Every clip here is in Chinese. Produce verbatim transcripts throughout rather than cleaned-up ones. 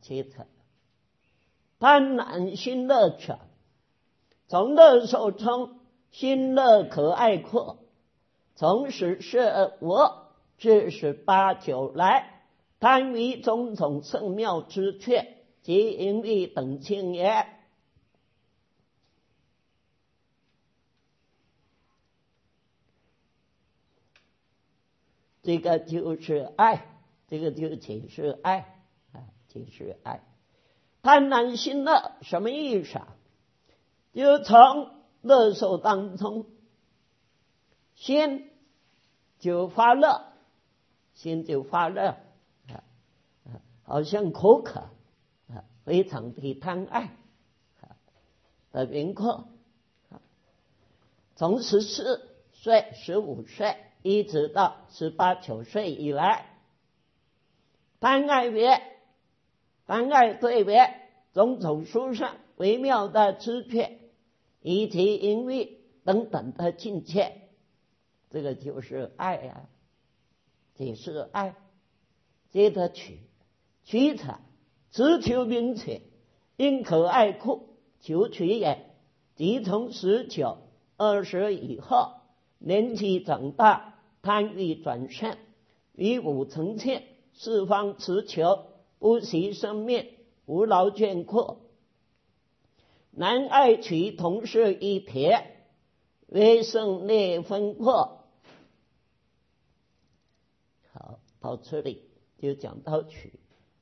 阶层。贪婪心乐者，从乐受中心乐可爱阔，从十是我至十八九来，贪于种种圣妙之阙及淫欲等情也。这个就是爱，这个就解释爱啊，解释爱。贪婪心乐什么意思啊？就从乐受当中，心就发乐，心就发乐啊，啊好像口渴啊，非常的贪爱啊的名课啊。从十四岁、十五岁一直到十八九岁以来，贪爱别，贪爱对别种种殊胜微妙的知觉，以及淫欲等等的境界，这个就是爱啊，这是爱。接着取，取者直求名且，因可爱酷，求取也。即从十九、二十以后，年纪长大，贪欲转胜，于五成欠，四方持求，不惜生命，无劳倦阔。男爱取同是一撇，为胜劣分阔。好，到这里就讲到取。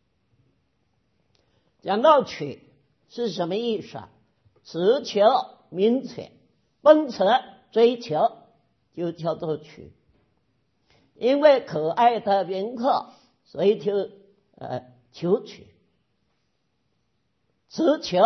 讲到取是什么意思啊？持求名且，奔驰追求就叫做取。因为可爱的名客，所以就呃求取，持求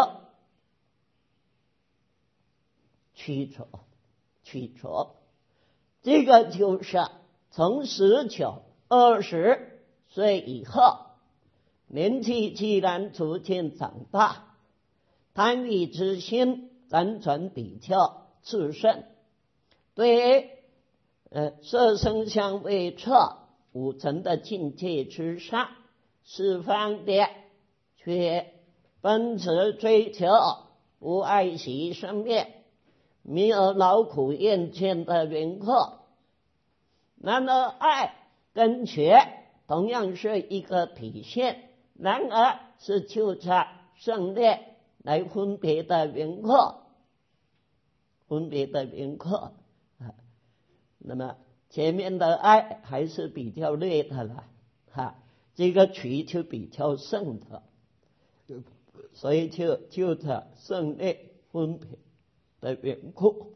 取着，取着，这个就是从十九、二十岁以后，年纪既然逐渐长大，贪欲之心辗转比较炽盛，对于呃色声香味触五尘的境界之上，十方的却奔驰追求，不爱惜生命，迷而劳苦厌倦的名客。然而爱跟觉同样是一个体现，然而是就着胜劣来分别的名客，分别的名客啊。那么前面的爱还是比较劣的了哈，这个取就比较胜的，所以就就着胜劣分别的缘故。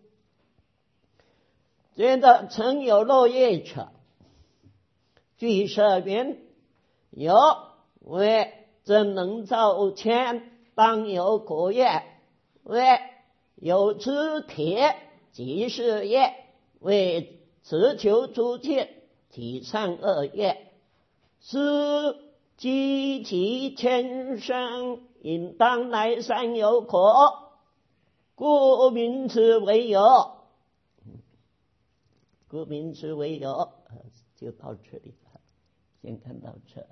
觉得曾有落叶者，据舍云：有为真能造千，当有果业；为有知铁，即是业；为持求诸境，即善恶业。是积其前生，应当来善有果，故名之为有。故名之为有，就到这里了，先看到这。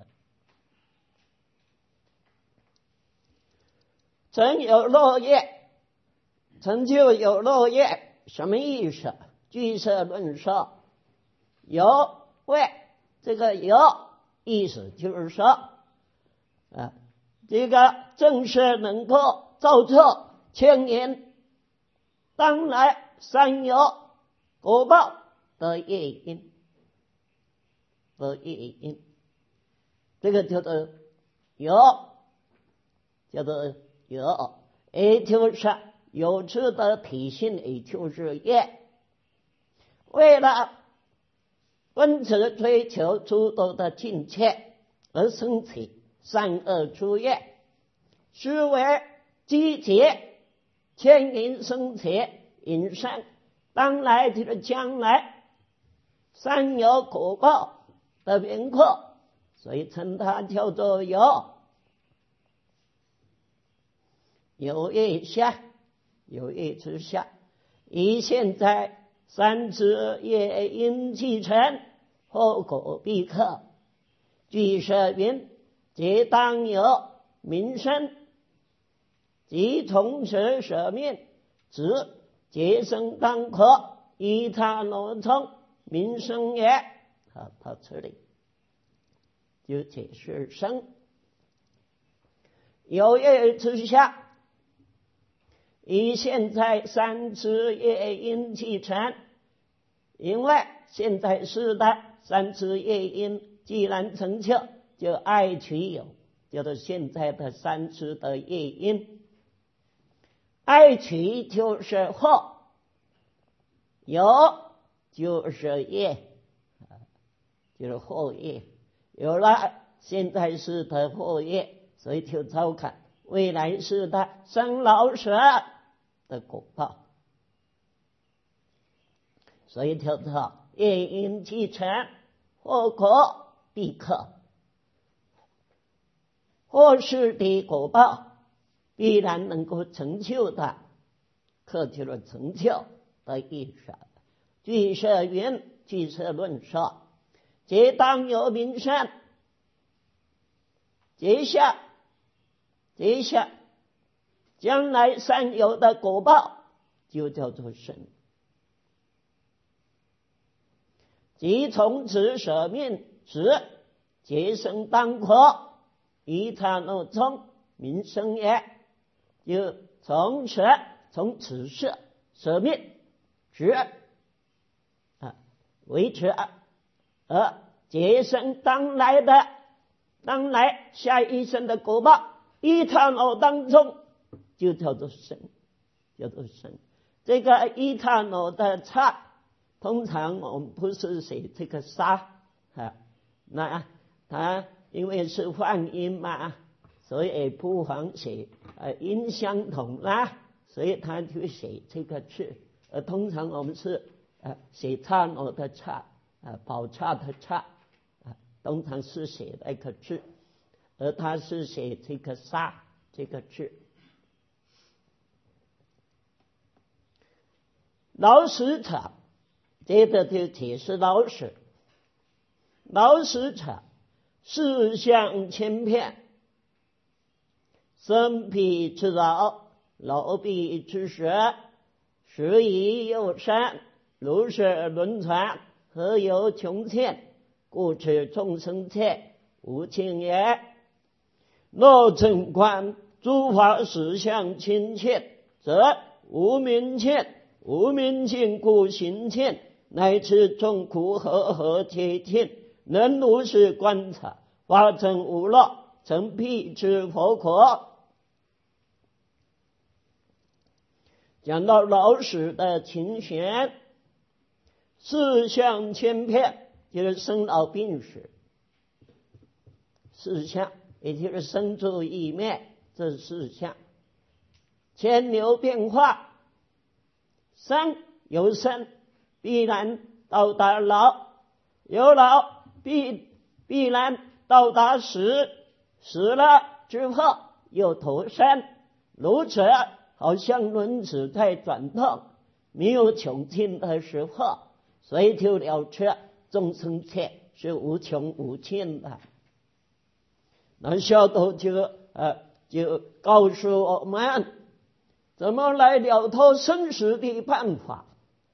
曾有落叶，曾就有落叶，什么意思？据舍论说，有为这个有意思就是说，啊，这个正是能够造作千年当来善有果报的业因，的业因，这个叫做有，叫做有，也就是有知的体性，也就是业。为了奔驰追求诸多的境界而生起善恶诸业，是为积结牵引生起引善，当来就是将来善有果报的名课，所以称它叫做有。有业下，有业之下，以现在三之业因既成，后果必克。据舍云：皆当有民生，即从此舍命，子节生当可，依他罗从，民生也。好，到这里就解释生。有业之下，以现在三次业因继承，因为现在是的三次业因既然成就，就爱取有，就是现在的三次的业因。爱取就是惑，有就是业，就是惑业。有了现在世的惑业，所以就照看未来世的生老死的果报。所以就说业因继承，惑果必克，或是的果报必然能够成就的，克就是成就的意思。据舍云，据舍论说，皆当有名善，结下结下将来善有的果报，就叫做生。即从此舍命，时节生当可，依他诺中，民生也。就从此从此舍舍命，直啊维持而节生当来的当来下一生的果报，依他诺当中，就叫做生，叫做生。这个依他诺的差，通常我们不是写这个沙啊，那它因为是换音嘛，所以不妨写呃音相同啦，所以他就写这个字。呃，通常我们是呃写刹那的刹，呃宝刹的刹，啊，通常是写那个字，而他是写这个沙这个字。老死者，接着就解释老死。老死者，四相千遍，生彼之老，老彼之死，死以有生，如是轮转，何有穷尽？故此众生切，无尽也。若正观诸法实相亲切，则无明尽，无明尽故行尽，乃至众苦和合皆尽。能如是观察，法成无漏，成辟之佛果。讲到老死的情形，四相千遍，就是生老病死。四相也就是生住异灭，这四相。千流变化，生有生，必然到达老；有老，必必然到达死，死了之后又投生，如此好像轮子在转动，没有穷尽的时候，所以就了却众生切是无穷无尽的。那小头就呃就告诉我们怎么来了脱生死的办法，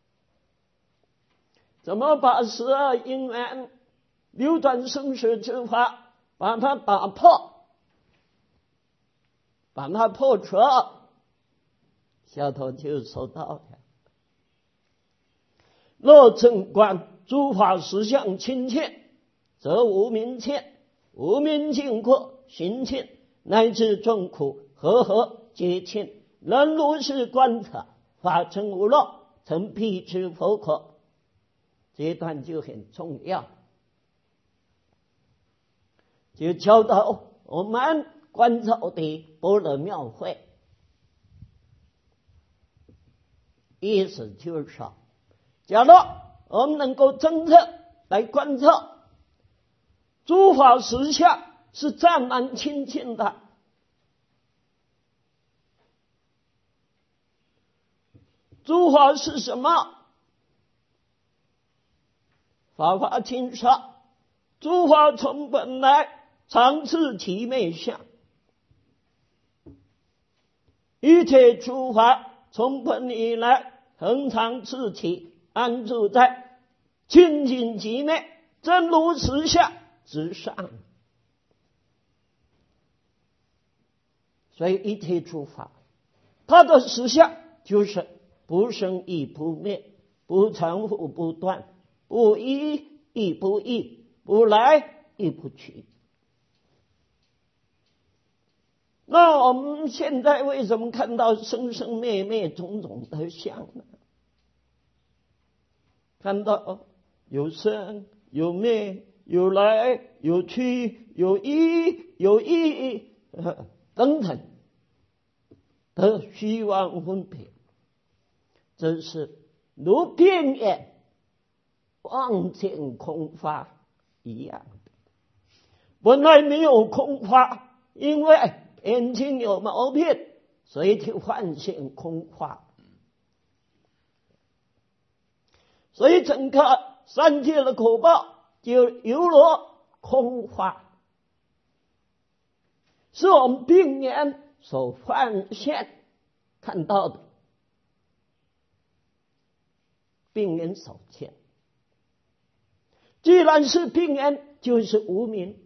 怎么把十二因缘流转生死之法把它打破，把它破除。小头就说到了，若正观诸法实相亲切，则无明切，无明尽故行尽，乃至众苦和合皆尽。能如是观察，法成无漏，成辟之佛果。这一段就很重要，就教导我们观照的般若妙慧。意思就是说，假如我们能够真正来观照诸法实相是湛然清净的，诸法是什么？法华经说，诸法从本来常是其昧相， 一切诸法从本以来恒常自体，安住在清净极内真如实相之上。所以一切诸法它的实相就是不生亦不灭，不成复不断，不一亦不异，不来亦不去。那我们现在为什么看到生生灭灭种种的相呢？看到有生有灭，有来有去，有一有异等等的虚妄分别，这是如病眼望见空法一样的。本来没有空法，因为眼睛有毛病，所以就幻现空法。所以整个三界的果报就犹如空法，是我们病眼所幻现看到的，病眼所见。既然是病眼，就是无明。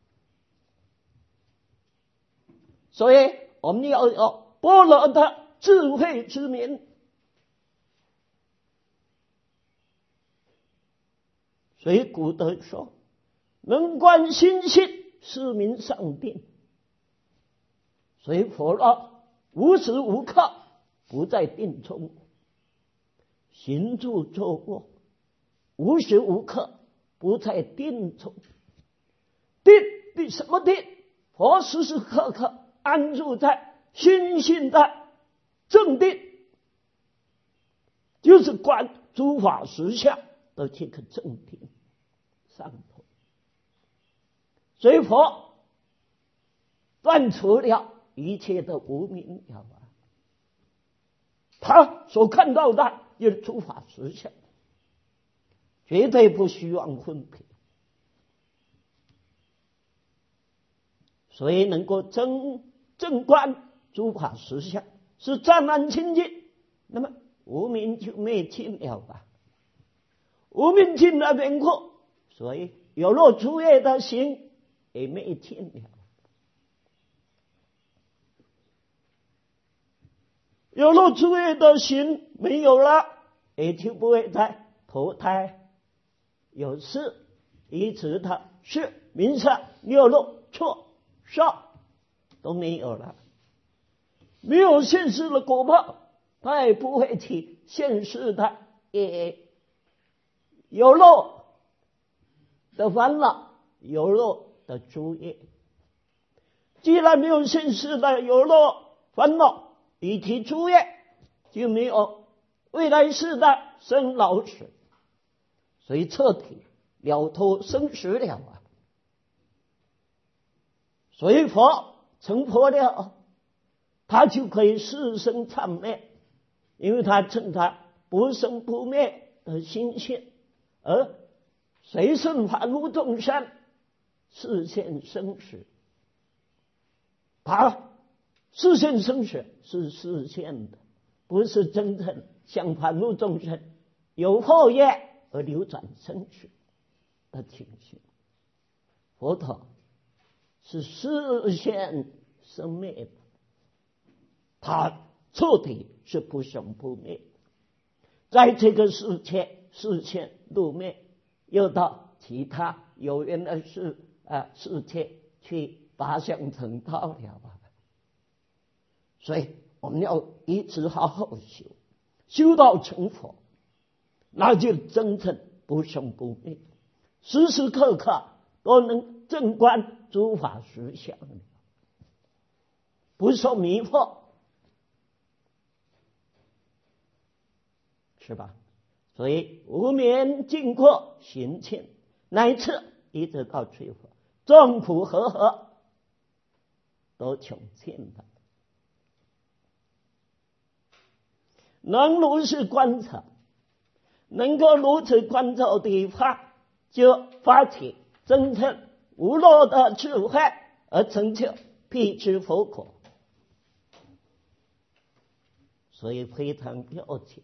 所以我们要有般若的智慧之明。所以古德说，能观心性，是名上定。所以佛说无时无刻不在定中，行住坐卧无时无刻不在定中。定定什么定？佛时时刻刻安住在心性的正定，就是观诸法实相的这个正定上头。所以佛断除了一切的无明了啊，他所看到的就是诸法实相，绝对不虚妄分别。所以能够正正观诸法实相，是湛然清净，那么无明就灭尽了吧。无明尽了变故，所以有若诸业的行也灭尽了。有若诸业的行没有了，也就不会再投胎有事，一直的是名色六路错少都没有了。没有现世的果报，他也不会起现世的业，有漏的烦恼，有漏的诸业。既然没有现世的有漏烦恼以及诸业，就没有未来世的生老死，所以彻底了脱生死了啊。所以佛成佛了，他就可以四生忏灭，因为他趁他不生不灭的心性，而随顺凡夫众生示现生死。他示现生死是示现的，不是真正像凡夫众生有后业而流转生死的情形。佛陀是示现生灭的，他彻底是不生不灭，在这个世界示现入灭，又到其他有缘的世啊世界去拔相成道了吧。所以我们要一直好好修，修到成佛，那就真正不生不灭，时时刻刻都能正观诸法实相，不受迷惑，是吧？所以无明尽过行尽，乃至一直到最后，众苦和合都穷尽了。能如是观察，能够如此观照的话，就发起真正无漏的智慧，而成就辟支佛果。 所以非常了解。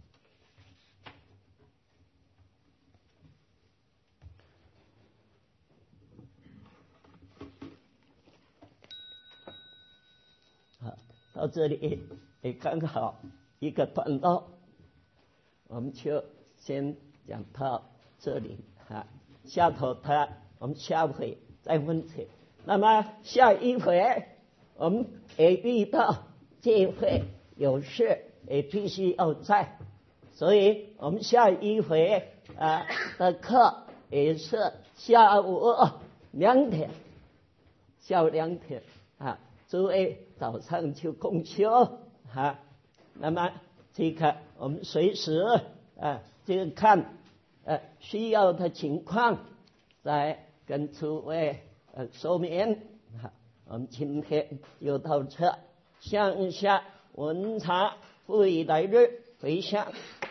好，到这里也刚好一个段落，我们就先讲到这里啊。下头他我们下回再分解。那么下一回我们也遇到这回有事也必须要在，所以我们下一回啊的课也是下午两点，下午两点啊，诸位早上就共修啊。那么这个我们随时啊，这个看呃需要的情况，再跟诸位呃说明。啊，我们今天就到这，向下文茶复以来日回向。